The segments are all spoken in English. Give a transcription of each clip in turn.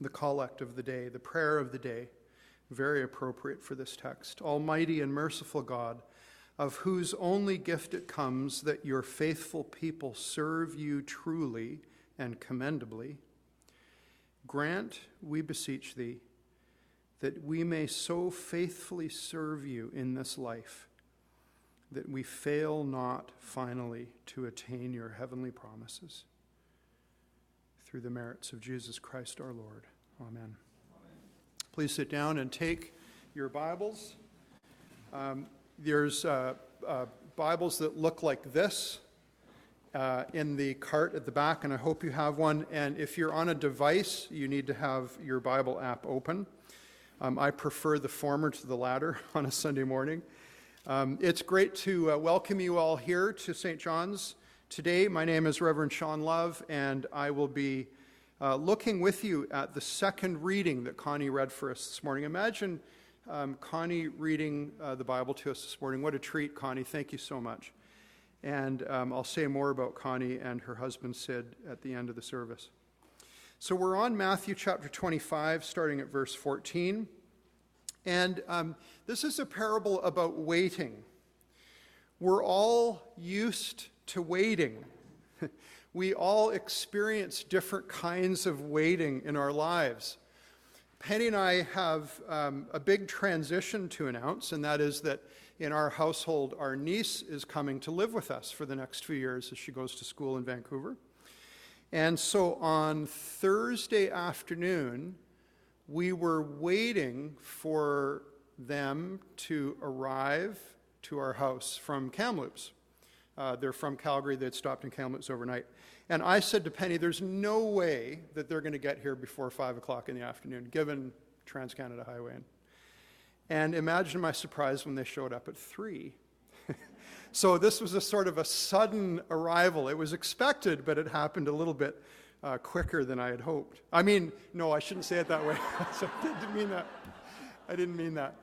the collect of the day, the prayer of the day, very appropriate for this text. Almighty and merciful God, of whose only gift it comes that your faithful people serve you truly and commendably, grant, we beseech thee, that we may so faithfully serve you in this life that we fail not finally to attain your heavenly promises. Through the merits of Jesus Christ our Lord. Amen. Please sit down and take your Bibles. There's Bibles that look like this in the cart at the back, and I hope you have one. And if you're on a device, you need to have your Bible app open. I prefer the former to the latter on a Sunday morning. It's great to welcome you all here to St. John's today. My name is Reverend Sean Love, and I will be looking with you at the second reading that Connie read for us this morning. Imagine Connie reading the Bible to us this morning. What a treat, Connie. Thank you so much. And I'll say more about Connie and her husband Sid at the end of the service. So we're on Matthew chapter 25, starting at verse 14. And this is a parable about waiting. We're all used to waiting. We all experience different kinds of waiting in our lives. Penny and I have a big transition to announce, and that is that in our household, our niece is coming to live with us for the next few years as she goes to school in Vancouver. And so on Thursday afternoon, we were waiting for them to arrive to our house from Kamloops. They're from Calgary. They'd stopped in Kamloops overnight. And I said to Penny, there's no way that they're going to get here before 5 o'clock in the afternoon, given Trans-Canada Highway. And imagine my surprise when they showed up at 3. So this was a sort of a sudden arrival. It was expected, but it happened a little bit quicker than I had hoped. I mean, no, I shouldn't say it that way. I didn't mean that. I didn't mean that.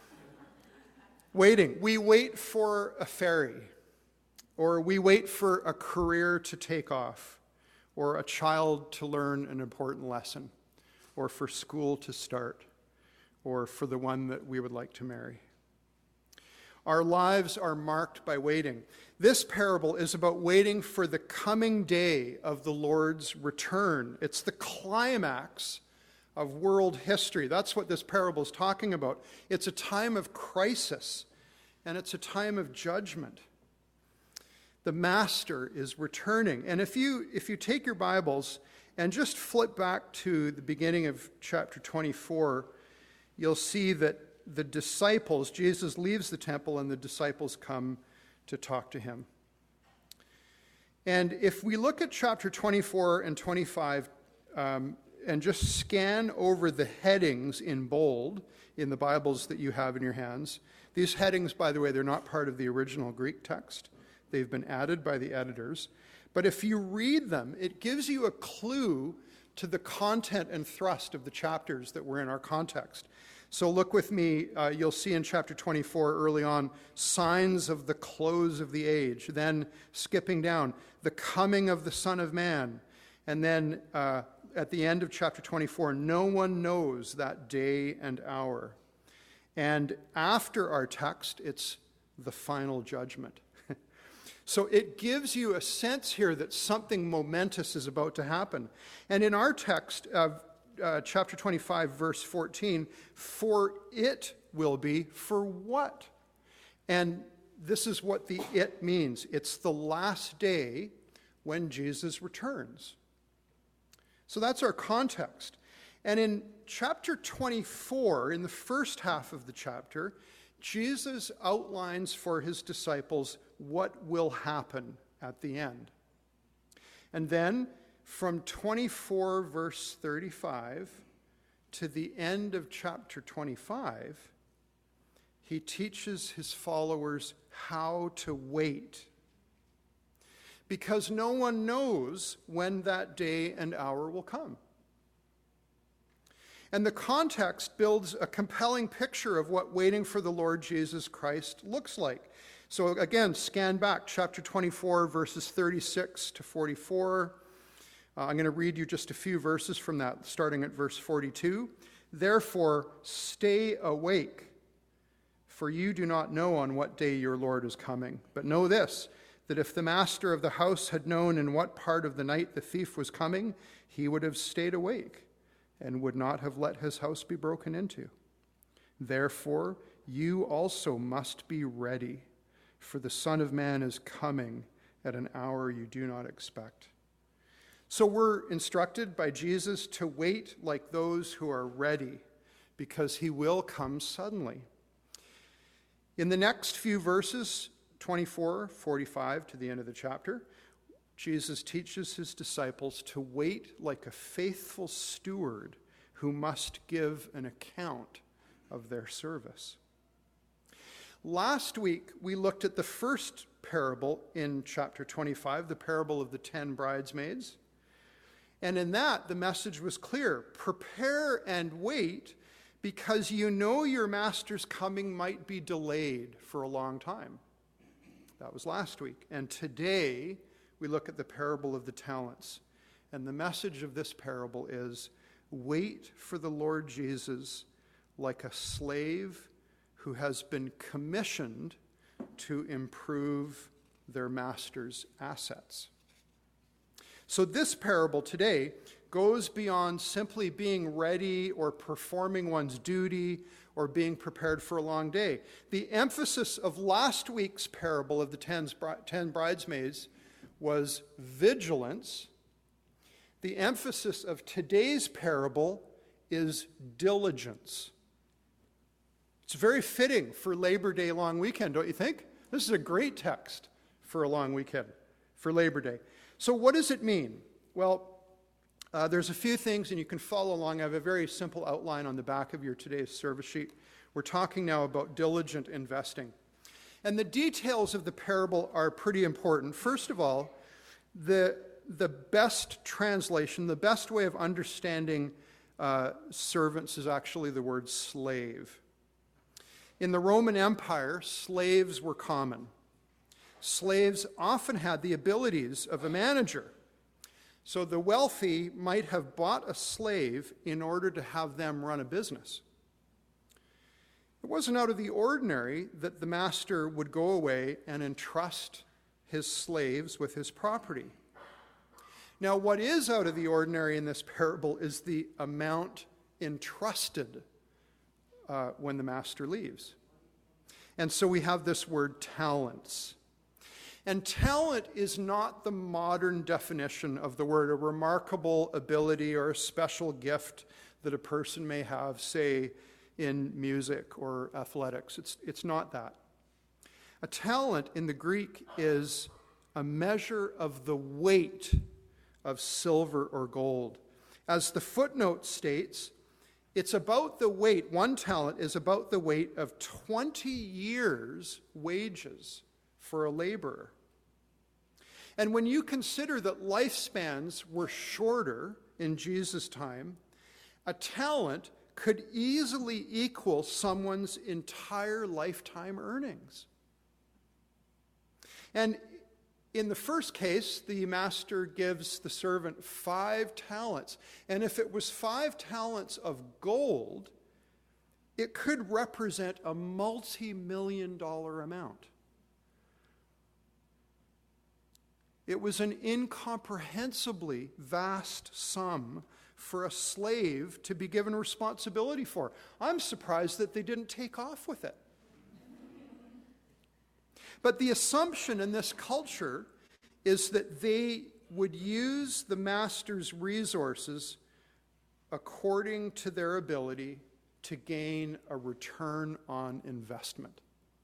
Waiting. We wait for a ferry, or we wait for a career to take off, or a child to learn an important lesson, or for school to start, or for the one that we would like to marry. Our lives are marked by waiting. This parable is about waiting for the coming day of the Lord's return. It's the climax of world history. That's what this parable is talking about. It's a time of crisis, and it's a time of judgment. The Master is returning. And if you take your Bibles and just flip back to the beginning of chapter 24, you'll see that the disciples, Jesus leaves the temple and the disciples come to talk to him. And if we look at chapter 24 and 25 and just scan over the headings in bold in the Bibles that you have in your hands, these headings, by the way, they're not part of the original Greek text. They've been added by the editors. But if you read them, it gives you a clue to the content and thrust of the chapters that were in our context. So look with me, you'll see in chapter 24 early on, signs of the close of the age. Then skipping down, the coming of the Son of Man. And then at the end of chapter 24, no one knows that day and hour. And after our text, it's the final judgment. So it gives you a sense here that something momentous is about to happen. And in our text of chapter 25, verse 14, for it will be for what? And this is what the it means. It's the last day when Jesus returns. So that's our context. And in chapter 24, in the first half of the chapter, Jesus outlines for his disciples what will happen at the end. And then from 24 verse 35 to the end of chapter 25, he teaches his followers how to wait. Because no one knows when that day and hour will come. And the context builds a compelling picture of what waiting for the Lord Jesus Christ looks like. So again, scan back, chapter 24, verses 36 to 44. I'm going to read you just a few verses from that, starting at verse 42. Therefore, stay awake, for you do not know on what day your Lord is coming. But know this, that if the master of the house had known in what part of the night the thief was coming, he would have stayed awake and would not have let his house be broken into. Therefore, you also must be ready, for the Son of Man is coming at an hour you do not expect. So we're instructed by Jesus to wait like those who are ready, because he will come suddenly. In the next few verses, 24, 45 to the end of the chapter, Jesus teaches his disciples to wait like a faithful steward who must give an account of their service. Last week, we looked at the first parable in chapter 25, the parable of the 10 bridesmaids. And in that, the message was clear. Prepare and wait, because you know your master's coming might be delayed for a long time. That was last week. And today, we look at the parable of the talents. And the message of this parable is, wait for the Lord Jesus like a slave who has been commissioned to improve their master's assets. So this parable today goes beyond simply being ready or performing one's duty or being prepared for a long day. The emphasis of last week's parable of the 10 bridesmaids was vigilance. The emphasis of today's parable is diligence. It's very fitting for Labor Day long weekend, don't you think? This is a great text for a long weekend, for Labor Day. So what does it mean? Well, there's a few things, and you can follow along. I have a very simple outline on the back of your today's service sheet. We're talking now about diligent investing. And the details of the parable are pretty important. First of all, the best translation, the best way of understanding servants is actually the word slave. In the Roman Empire, slaves were common. Slaves often had the abilities of a manager. So the wealthy might have bought a slave in order to have them run a business. It wasn't out of the ordinary that the master would go away and entrust his slaves with his property. Now, what is out of the ordinary in this parable is the amount entrusted when the master leaves. And so we have this word talents. And talent is not the modern definition of the word, a remarkable ability or a special gift that a person may have, say, in music or athletics. It's not that. A talent in the Greek is a measure of the weight of silver or gold. As the footnote states, it's about the weight, one talent is about the weight of 20 years' wages for a laborer. And when you consider that lifespans were shorter in Jesus' time, a talent could easily equal someone's entire lifetime earnings. And in the first case, the master gives the servant 5 talents. And if it was 5 talents of gold, it could represent a multi-million-dollar amount. It was an incomprehensibly vast sum for a slave to be given responsibility for. I'm surprised that they didn't take off with it. But the assumption in this culture is that they would use the master's resources according to their ability to gain a return on investment.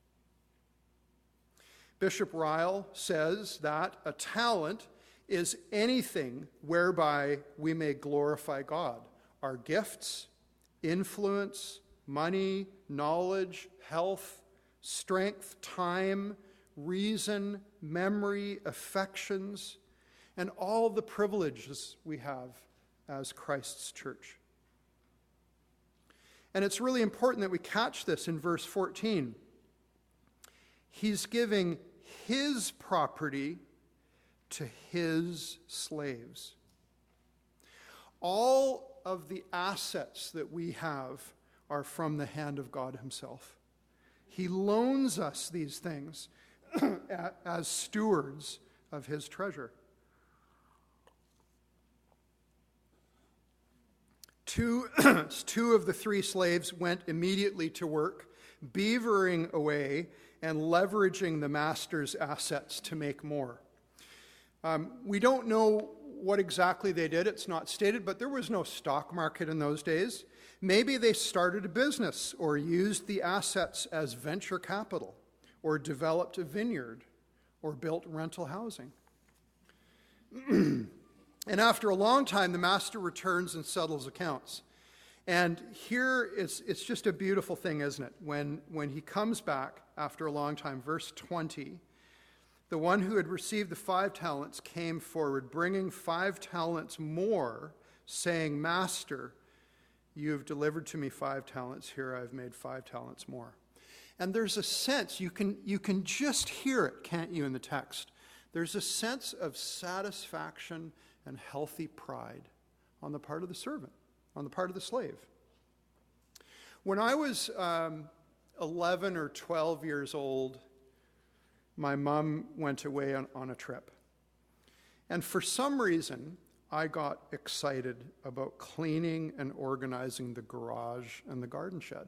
Bishop Ryle says that a talent is anything whereby we may glorify God. Our gifts, influence, money, knowledge, health, strength, time, reason, memory, affections, and all the privileges we have as Christ's church. And it's really important that we catch this in verse 14. He's giving his property to his slaves. all of the assets that we have are from the hand of God himself. He loans us these things as stewards of his treasure. Two of the three slaves went immediately to work, beavering away and leveraging the master's assets to make more. We don't know what exactly they did. It's not stated, but there was no stock market in those days. Maybe they started a business or used the assets as venture capital or developed a vineyard or built rental housing. And after a long time, the master returns and settles accounts. And here it's just a beautiful thing, isn't it? When he comes back after a long time, verse 20, the one who had received the 5 talents came forward, bringing 5 talents more, saying, Master, you have delivered to me 5 talents. Here I've made 5 talents more. And there's a sense, you can just hear it, can't you, in the text? There's a sense of satisfaction and healthy pride on the part of the servant, on the part of the slave. When I was 11 or 12 years old, my mom went away on a trip. And for some reason, I got excited about cleaning and organizing the garage and the garden shed.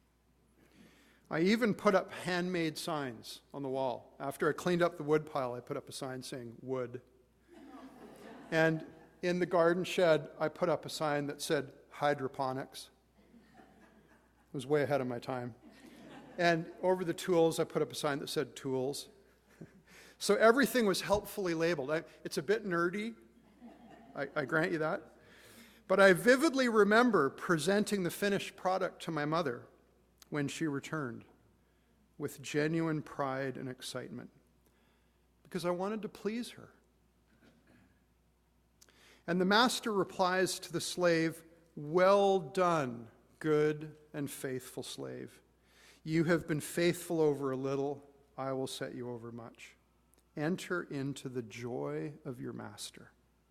I even put up handmade signs on the wall. After I cleaned up the wood pile, I put up a sign saying, wood. And in the garden shed, I put up a sign that said hydroponics. It was way ahead of my time. And over the tools, I put up a sign that said tools. So everything was helpfully labeled. It's a bit nerdy, I grant you that. But I vividly remember presenting the finished product to my mother when she returned with genuine pride and excitement because I wanted to please her. And the master replies to the slave, well done, good and faithful slave. You have been faithful over a little, I will set you over much. Enter into the joy of your master.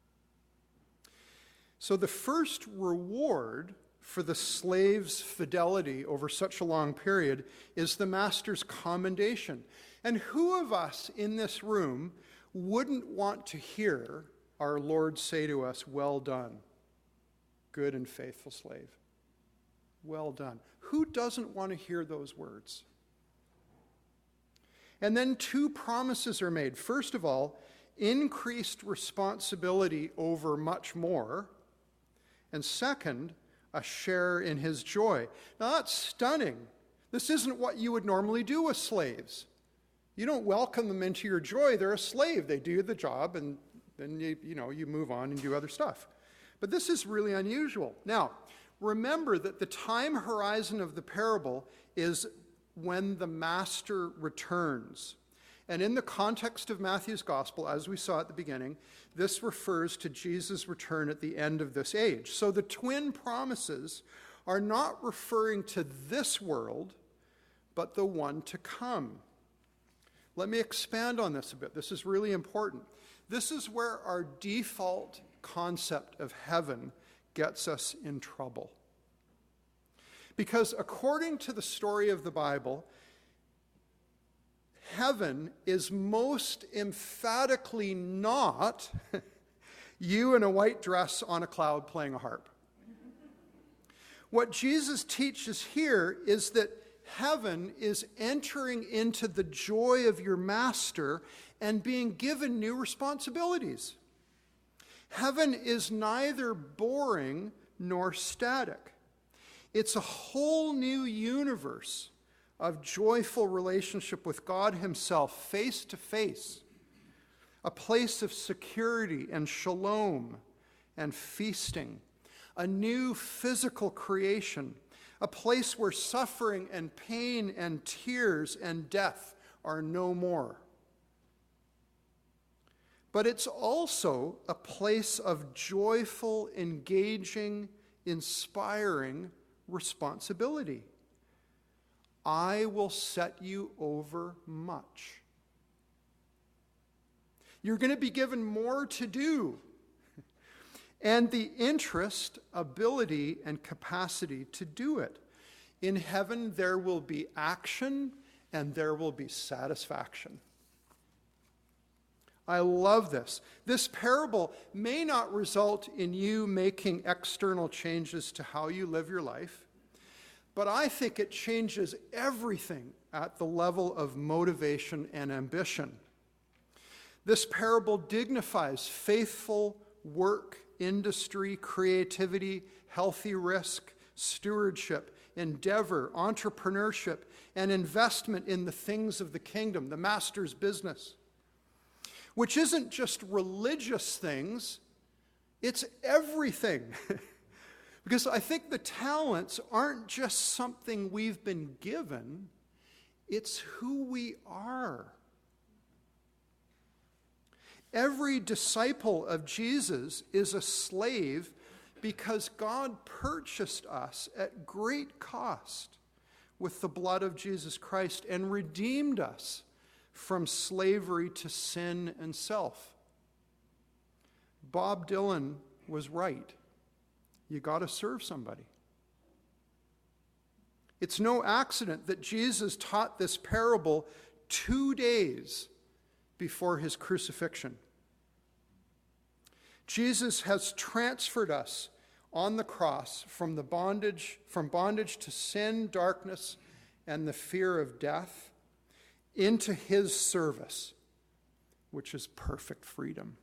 So the first reward for the slave's fidelity over such a long period is the master's commendation. And who of us in this room wouldn't want to hear our Lord say to us, well done, good and faithful slave? Well done. Who doesn't want to hear those words? And then 2 promises are made. First of all, increased responsibility over much more. And second, a share in his joy. Now that's stunning. This isn't what you would normally do with slaves. You don't welcome them into your joy. They're a slave. They do the job and then you move on and do other stuff. But this is really unusual. Now, remember that the time horizon of the parable is when the master returns. And in the context of Matthew's gospel, as we saw at the beginning, this refers to Jesus' return at the end of this age. So the twin promises are not referring to this world, but the one to come. Let me expand on this a bit. This is really important. This is where our default concept of heaven gets us in trouble. Because according to the story of the Bible, heaven is most emphatically not you in a white dress on a cloud playing a harp. What Jesus teaches here is that heaven is entering into the joy of your master and being given new responsibilities. Heaven is neither boring nor static. It's a whole new universe of joyful relationship with God himself, face to face. A place of security and shalom and feasting. A new physical creation. A place where suffering and pain and tears and death are no more. But it's also a place of joyful, engaging, inspiring responsibility. I will set you over much. You're going to be given more to do. and the interest, ability, and capacity to do it. In heaven, there will be action and there will be satisfaction. I love this. This parable may not result in you making external changes to how you live your life, but I think it changes everything at the level of motivation and ambition. This parable dignifies faithful work, industry, creativity, healthy risk, stewardship, endeavor, entrepreneurship, and investment in the things of the kingdom, the master's business, which isn't just religious things, it's everything. Because I think the talents aren't just something we've been given, it's who we are. Every disciple of Jesus is a slave because God purchased us at great cost with the blood of Jesus Christ and redeemed us from slavery to sin and self. Bob Dylan was right. You got to serve somebody. It's no accident that Jesus taught this parable 2 days before his crucifixion. Jesus has transferred us on the cross from bondage to sin, darkness, and the fear of death into his service, which is perfect freedom.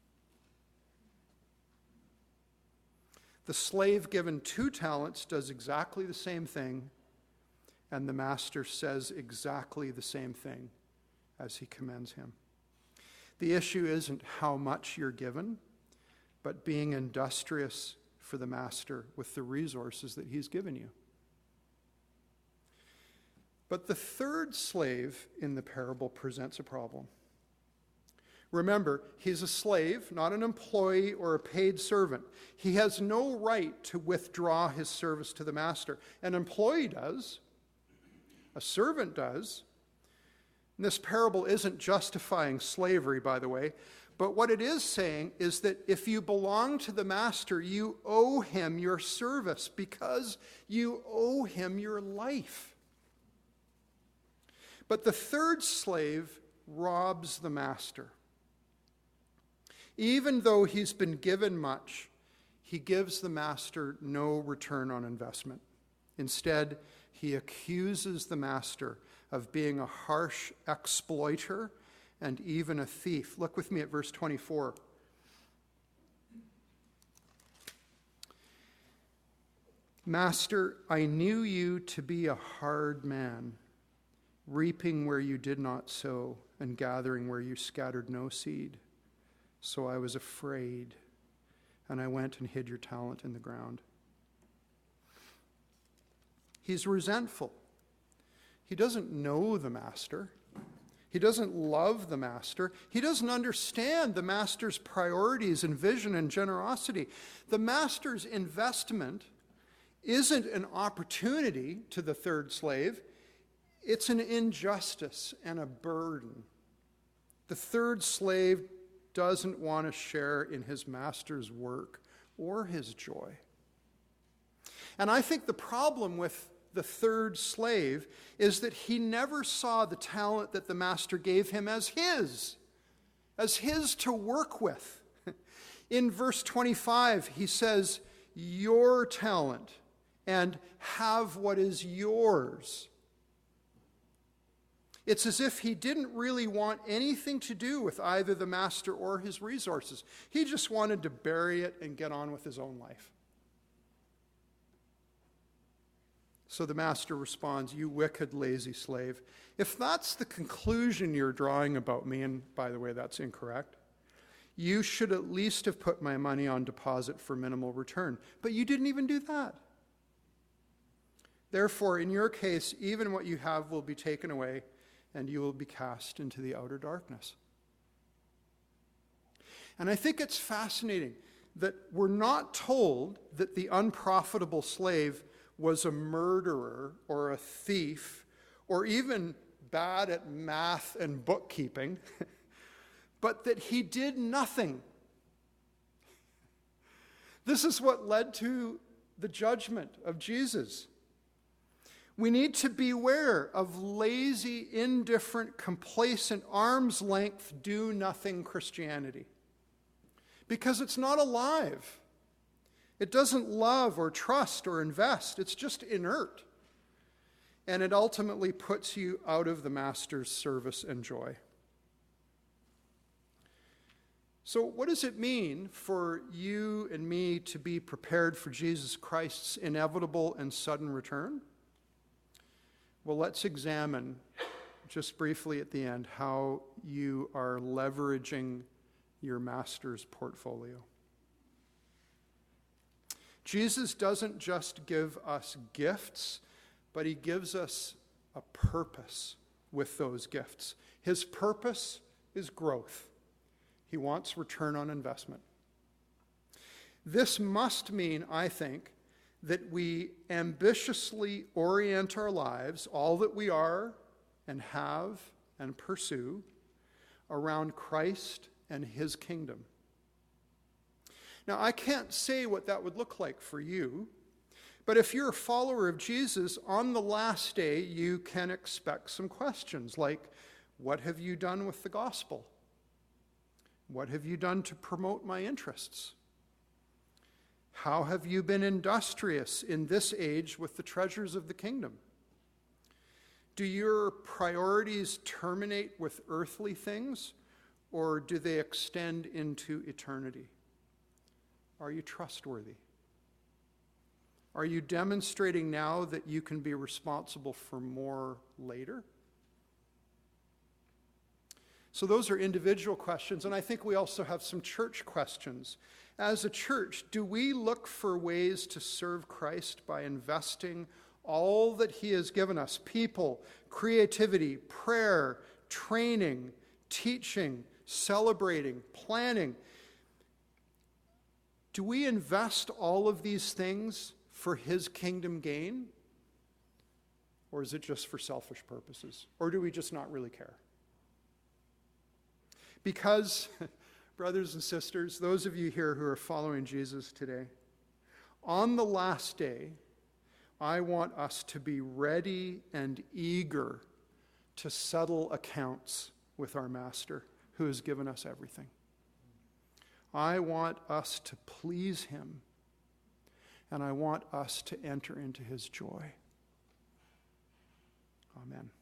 The slave given 2 talents does exactly the same thing, and the master says exactly the same thing as he commends him. The issue isn't how much you're given, but being industrious for the master with the resources that he's given you. But the third slave in the parable presents a problem. Remember, he's a slave, not an employee or a paid servant. He has no right to withdraw his service to the master. An employee does. A servant does. And this parable isn't justifying slavery, by the way, but what it is saying is that if you belong to the master, you owe him your service because you owe him your life. But the third slave robs the master. Even though he's been given much, he gives the master no return on investment. Instead, he accuses the master of being a harsh exploiter and even a thief. Look with me at verse 24. Master, I knew you to be a hard man, reaping where you did not sow and gathering where you scattered no seed. So I was afraid, and I went and hid your talent in the ground. He's resentful. He doesn't know the master. He doesn't love the master. He doesn't understand the master's priorities and vision and generosity. The master's investment isn't an opportunity to the third slave. It's an injustice and a burden. The third slave doesn't want to share in his master's work or his joy. And I think the problem with the third slave is that he never saw the talent that the master gave him as his to work with. In verse 25, he says, your talent, and have what is yours. It's as if he didn't really want anything to do with either the master or his resources. He just wanted to bury it and get on with his own life. So the master responds, you wicked, lazy slave. If that's the conclusion you're drawing about me, and by the way, that's incorrect, you should at least have put my money on deposit for minimal return. But you didn't even do that. Therefore, in your case, even what you have will be taken away, and you will be cast into the outer darkness. And I think it's fascinating that we're not told that the unprofitable slave was a murderer or a thief or even bad at math and bookkeeping, but that he did nothing. This is what led to the judgment of Jesus. We need to beware of lazy, indifferent, complacent, arm's length, do-nothing Christianity. Because it's not alive. It doesn't love or trust or invest. It's just inert. And it ultimately puts you out of the Master's service and joy. So what does it mean for you and me to be prepared for Jesus Christ's inevitable and sudden return? Well, let's examine just briefly at the end how you are leveraging your Master's portfolio. Jesus doesn't just give us gifts, but he gives us a purpose with those gifts. His purpose is growth. He wants return on investment. This must mean, I think, that we ambitiously orient our lives, all that we are and have and pursue, around Christ and his kingdom. Now, I can't say what that would look like for you, but if you're a follower of Jesus, on the last day, you can expect some questions like, what have you done with the gospel? What have you done to promote my interests? How have you been industrious in this age with the treasures of the kingdom? Do your priorities terminate with earthly things, or do they extend into eternity? Are you trustworthy? Are you demonstrating now that you can be responsible for more later? So those are individual questions, and I think we also have some church questions. As a church, do we look for ways to serve Christ by investing all that he has given us? People, creativity, prayer, training, teaching, celebrating, planning. Do we invest all of these things for his kingdom gain? Or is it just for selfish purposes? Or do we just not really care? Because, brothers and sisters, those of you here who are following Jesus today, on the last day, I want us to be ready and eager to settle accounts with our Master who has given us everything. I want us to please him, and I want us to enter into his joy. Amen.